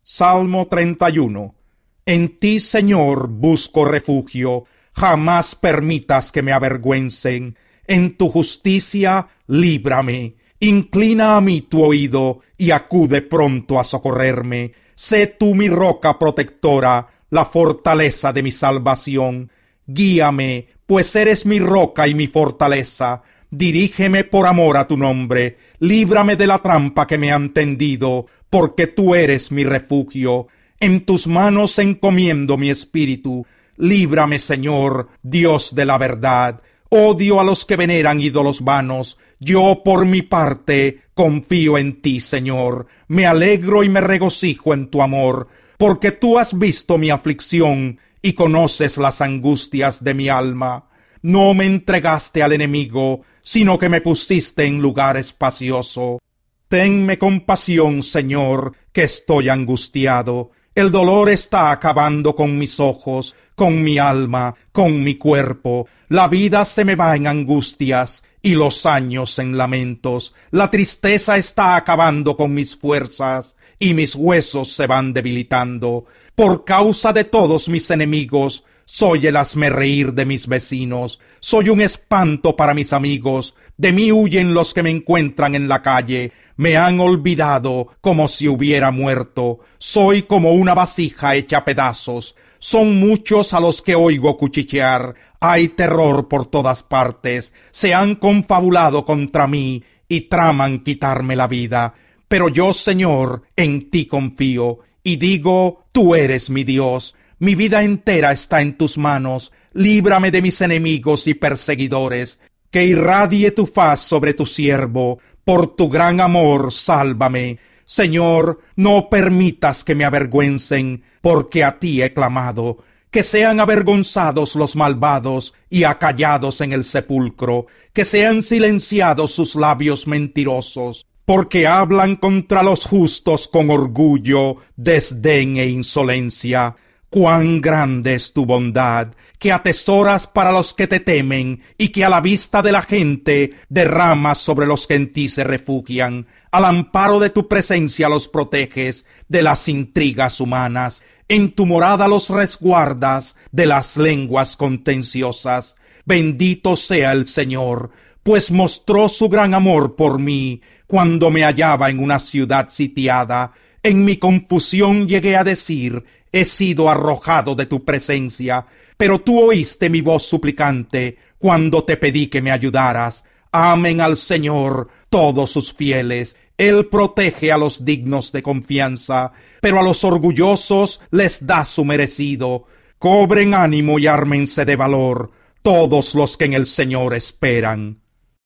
Salmo 31. En ti, Señor, busco refugio. Jamás permitas que me avergüencen. En tu justicia, líbrame. Inclina a mí tu oído y acude pronto a socorrerme. Sé tú mi roca protectora, la fortaleza de mi salvación. Guíame, pues eres mi roca y mi fortaleza. Dirígeme por amor a tu nombre. Líbrame de la trampa que me han tendido, porque tú eres mi refugio. En tus manos encomiendo mi espíritu. Líbrame, Señor, Dios de la verdad. Odio a los que veneran ídolos vanos. Yo, por mi parte, confío en ti, Señor. Me alegro y me regocijo en tu amor, porque tú has visto mi aflicción y conoces las angustias de mi alma. No me entregaste al enemigo, sino que me pusiste en lugar espacioso. Tenme compasión, Señor, que estoy angustiado. El dolor está acabando con mis ojos, con mi alma, con mi cuerpo. La vida se me va en angustias y los años en lamentos. La tristeza está acabando con mis fuerzas y mis huesos se van debilitando. Por causa de todos mis enemigos, soy el hazmerreír de mis vecinos. Soy un espanto para mis amigos. De mí huyen los que me encuentran en la calle. Me han olvidado como si hubiera muerto. Soy como una vasija hecha a pedazos. Son muchos a los que oigo cuchichear. Hay terror por todas partes. Se han confabulado contra mí y traman quitarme la vida. Pero yo, Señor, en ti confío y digo, tú eres mi Dios. Mi vida entera está en tus manos. Líbrame de mis enemigos y perseguidores. Que irradie tu faz sobre tu siervo. Por tu gran amor, sálvame. Señor, no permitas que me avergüencen, porque a ti he clamado. Que sean avergonzados los malvados y acallados en el sepulcro. Que sean silenciados sus labios mentirosos, porque hablan contra los justos con orgullo, desdén e insolencia. Cuán grande es tu bondad, que atesoras para los que te temen y que a la vista de la gente derramas sobre los que en ti se refugian. Al amparo de tu presencia los proteges de las intrigas humanas. En tu morada los resguardas de las lenguas contenciosas. Bendito sea el Señor, pues mostró su gran amor por mí cuando me hallaba en una ciudad sitiada. En mi confusión llegué a decir, he sido arrojado de tu presencia, pero tú oíste mi voz suplicante cuando te pedí que me ayudaras. Amen al Señor todos sus fieles. Él protege a los dignos de confianza, pero a los orgullosos les da su merecido. Cobren ánimo y ármense de valor todos los que en el Señor esperan.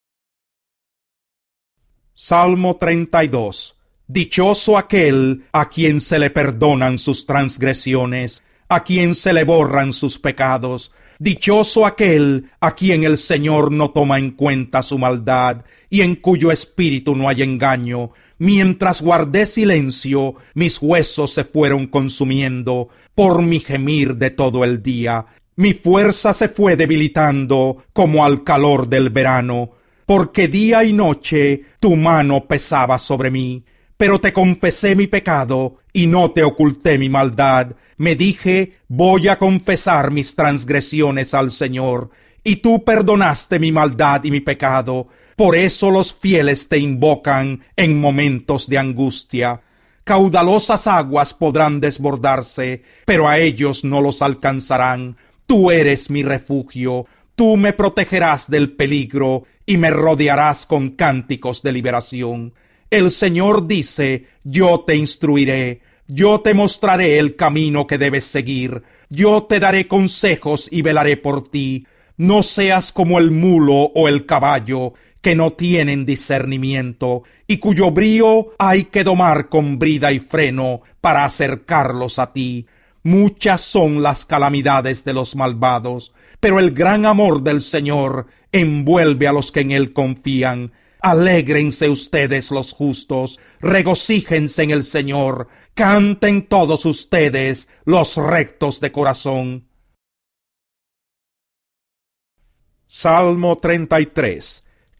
Salmo 32. Dichoso aquel a quien se le perdonan sus transgresiones, a quien se le borran sus pecados. Dichoso aquel a quien el Señor no toma en cuenta su maldad y en cuyo espíritu no hay engaño. Mientras guardé silencio, mis huesos se fueron consumiendo por mi gemir de todo el día. Mi fuerza se fue debilitando como al calor del verano, porque día y noche tu mano pesaba sobre mí. Pero te confesé mi pecado y no te oculté mi maldad. Me dije, voy a confesar mis transgresiones al Señor, y tú perdonaste mi maldad y mi pecado. Por eso los fieles te invocan en momentos de angustia. Caudalosas aguas podrán desbordarse, pero a ellos no los alcanzarán. Tú eres mi refugio. Tú me protegerás del peligro y me rodearás con cánticos de liberación. El Señor dice, yo te instruiré, yo te mostraré el camino que debes seguir, yo te daré consejos y velaré por ti. No seas como el mulo o el caballo, que no tienen discernimiento, y cuyo brío hay que domar con brida y freno para acercarlos a ti. Muchas son las calamidades de los malvados, pero el gran amor del Señor envuelve a los que en Él confían. Alégrense ustedes los justos, regocíjense en el Señor, canten todos ustedes los rectos de corazón. Salmo 33.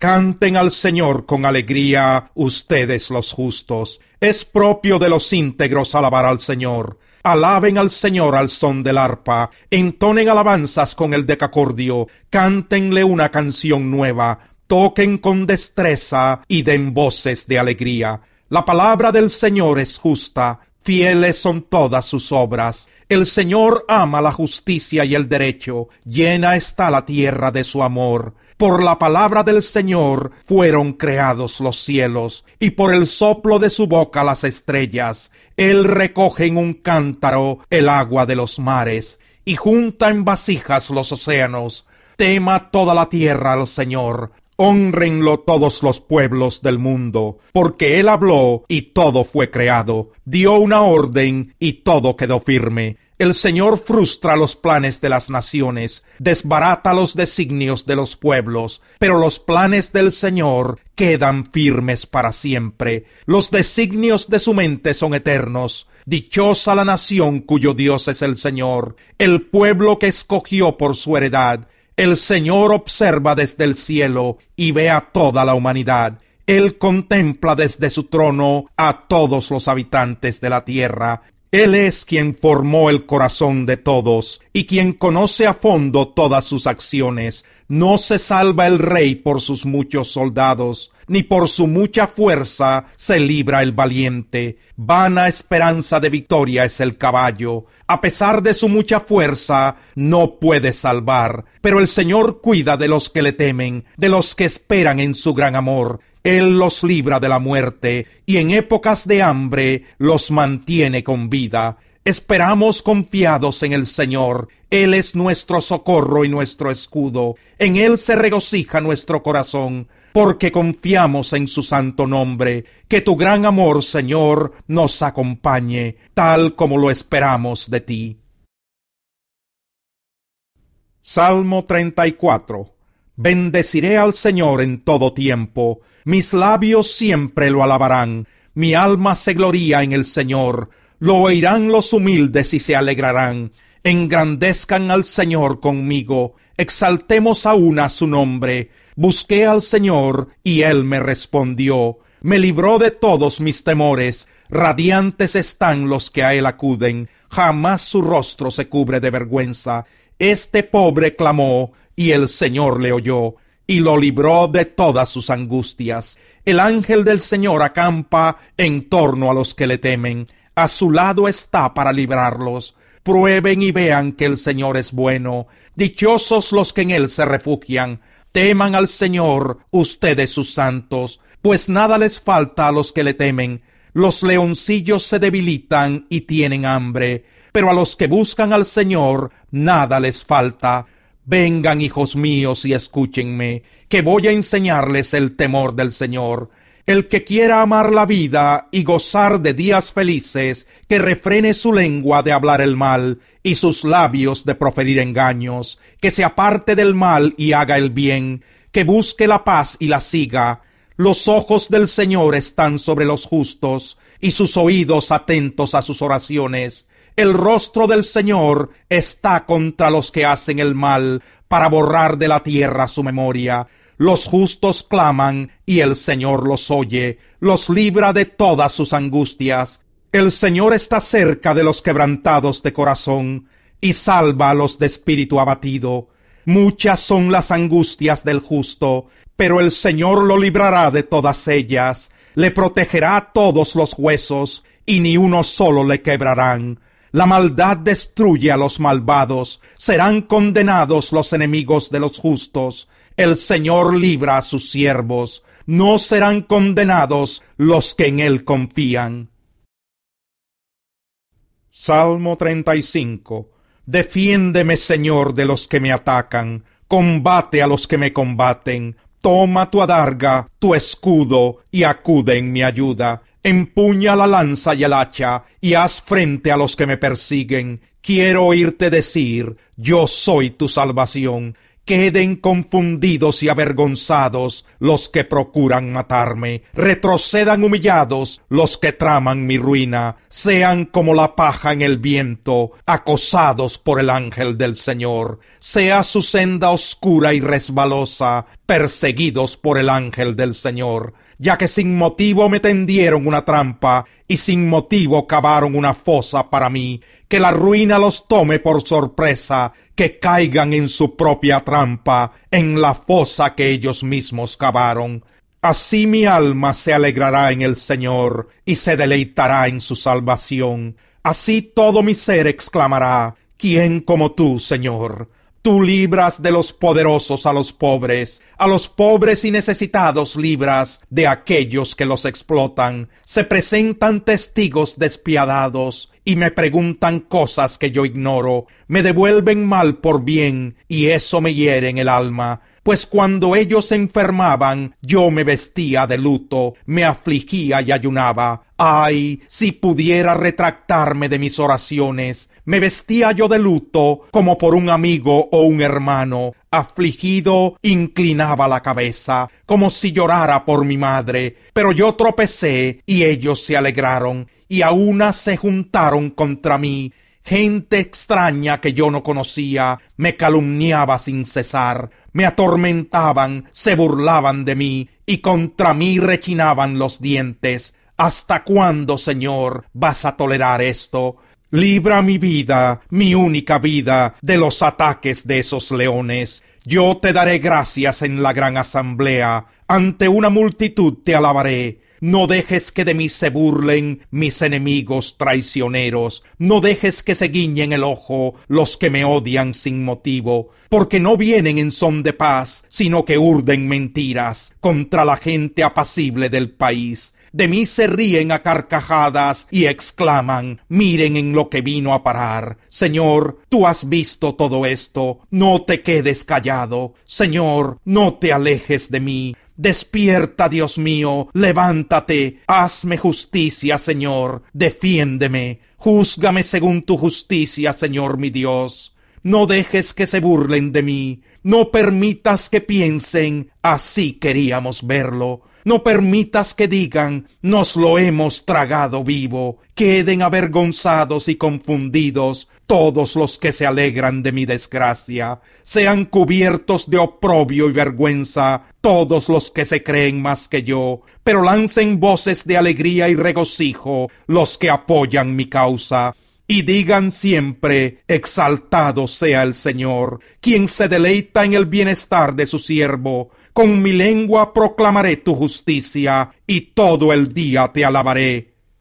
Canten al Señor con alegría ustedes los justos. Es propio de los íntegros alabar al Señor. Alaben al Señor al son del arpa, entonen alabanzas con el decacordio, cántenle una canción nueva, toquen con destreza y den voces de alegría. La palabra del Señor es justa, fieles son todas sus obras. El Señor ama la justicia y el derecho, llena está la tierra de su amor. Por la palabra del Señor fueron creados los cielos, y por el soplo de su boca las estrellas. Él recoge en un cántaro el agua de los mares, y junta en vasijas los océanos. Tema toda la tierra al Señor. Hónrenlo todos los pueblos del mundo, porque Él habló y todo fue creado, dio una orden y todo quedó firme. El Señor frustra los planes de las naciones, desbarata los designios de los pueblos, pero los planes del Señor quedan firmes para siempre. Los designios de su mente son eternos. Dichosa la nación cuyo Dios es el Señor, el pueblo que escogió por su heredad. El Señor observa desde el cielo y ve a toda la humanidad. Él contempla desde su trono a todos los habitantes de la tierra. Él es quien formó el corazón de todos y quien conoce a fondo todas sus acciones. No se salva el rey por sus muchos soldados, ni por su mucha fuerza se libra el valiente. Vana esperanza de victoria es el caballo. A pesar de su mucha fuerza, no puede salvar. Pero el Señor cuida de los que le temen, de los que esperan en su gran amor. Él los libra de la muerte, y en épocas de hambre los mantiene con vida. Esperamos confiados en el Señor. Él es nuestro socorro y nuestro escudo. En Él se regocija nuestro corazón, porque confiamos en su santo nombre. Que tu gran amor, Señor, nos acompañe, tal como lo esperamos de ti. Salmo 34. Bendeciré al Señor en todo tiempo. Mis labios siempre lo alabarán. Mi alma se gloría en el Señor. Lo oirán los humildes y se alegrarán. Engrandezcan al Señor conmigo. Exaltemos aún a su nombre. Busqué al Señor y Él me respondió. Me libró de todos mis temores. Radiantes están los que a Él acuden. Jamás su rostro se cubre de vergüenza. Este pobre clamó y el Señor le oyó y lo libró de todas sus angustias. El ángel del Señor acampa en torno a los que le temen. A su lado está para librarlos. Prueben y vean que el Señor es bueno. Dichosos los que en Él se refugian. Teman al Señor, ustedes sus santos, pues nada les falta a los que le temen. Los leoncillos se debilitan y tienen hambre, pero a los que buscan al Señor nada les falta. Vengan, hijos míos, y escúchenme, que voy a enseñarles el temor del Señor. El que quiera amar la vida y gozar de días felices, que refrene su lengua de hablar el mal y sus labios de proferir engaños, que se aparte del mal y haga el bien, que busque la paz y la siga. Los ojos del Señor están sobre los justos y sus oídos atentos a sus oraciones. El rostro del Señor está contra los que hacen el mal, para borrar de la tierra su memoria. Los justos claman, y el Señor los oye, los libra de todas sus angustias. El Señor está cerca de los quebrantados de corazón, y salva a los de espíritu abatido. Muchas son las angustias del justo, pero el Señor lo librará de todas ellas. Le protegerá todos los huesos, y ni uno solo le quebrarán. La maldad destruye a los malvados, serán condenados los enemigos de los justos. El Señor libra a sus siervos, no serán condenados los que en Él confían. Salmo 35. Defiéndeme, Señor, de los que me atacan, combate a los que me combaten. Toma tu adarga, tu escudo, y acude en mi ayuda. Empuña la lanza y el hacha, y haz frente a los que me persiguen. Quiero oírte decir, yo soy tu salvación. Queden confundidos y avergonzados los que procuran matarme, retrocedan humillados los que traman mi ruina, sean como la paja en el viento, acosados por el ángel del Señor, sea su senda oscura y resbalosa, perseguidos por el ángel del Señor, ya que sin motivo me tendieron una trampa y sin motivo cavaron una fosa para mí. Que la ruina los tome por sorpresa, que caigan en su propia trampa, en la fosa que ellos mismos cavaron. Así mi alma se alegrará en el Señor y se deleitará en su salvación. Así todo mi ser exclamará: ¿quién como tú, Señor? Tú libras de los poderosos a los pobres y necesitados libras de aquellos que los explotan. Se presentan testigos despiadados y me preguntan cosas que yo ignoro. Me devuelven mal por bien y eso me hiere en el alma. Pues cuando ellos se enfermaban, yo me vestía de luto, me afligía y ayunaba. ¡Ay, si pudiera retractarme de mis oraciones! Me vestía yo de luto como por un amigo o un hermano. Afligido, inclinaba la cabeza, como si llorara por mi madre. Pero yo tropecé y ellos se alegraron, y a una se juntaron contra mí. Gente extraña que yo no conocía me calumniaba sin cesar, me atormentaban, se burlaban de mí y contra mí rechinaban los dientes. ¿Hasta cuándo, Señor, vas a tolerar esto? Libra mi vida, mi única vida, de los ataques de esos leones. Yo te daré gracias en la gran asamblea, ante una multitud te alabaré. No dejes que de mí se burlen mis enemigos traicioneros, no dejes que se guiñen el ojo los que me odian sin motivo, porque no vienen en son de paz, sino que urden mentiras contra la gente apacible del país. De mí se ríen a carcajadas y exclaman: miren en lo que vino a parar. Señor, tú has visto todo esto, no te quedes callado. Señor, no te alejes de mí. Despierta, Dios mío, levántate, hazme justicia, Señor, defiéndeme, júzgame según tu justicia, Señor mi Dios. No dejes que se burlen de mí, no permitas que piensen: así queríamos verlo. No permitas que digan: nos lo hemos tragado vivo. Queden avergonzados y confundidos todos los que se alegran de mi desgracia. Sean cubiertos de oprobio y vergüenza todos los que se creen más que yo, pero lancen voces de alegría y regocijo los que apoyan mi causa. Y digan siempre: exaltado sea el Señor, quien se deleita en el bienestar de su siervo. Con mi lengua proclamaré tu justicia, y todo el día te alabaré.